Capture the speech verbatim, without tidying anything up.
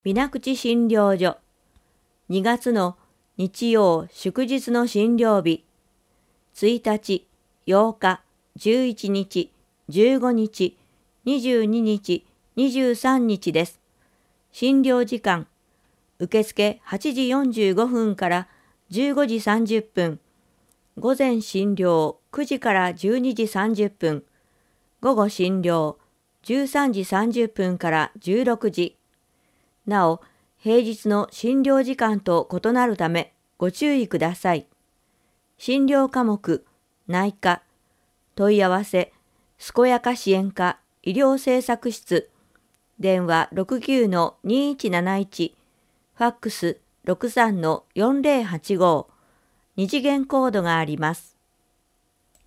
水口診療所にがつの日曜祝日の診療日ついたち、ようか、じゅういちにち、じゅうごにち、にじゅうににち、にじゅうさんにちです。診療時間受付はちじよんじゅうごふんからじゅうごじさんじゅっぷん、午前診療くじからじゅうにじさんじゅっぷん、午後診療じゅうさんじさんじゅっぷんからじゅうろくじ。なお、平日の診療時間と異なるためご注意ください。診療科目、内科、問い合わせ、健やか支援課医療政策室、電話 ろくきゅうのにいちなないち、ファックス ろくさんのよんぜろはちご、二次元コードがあります。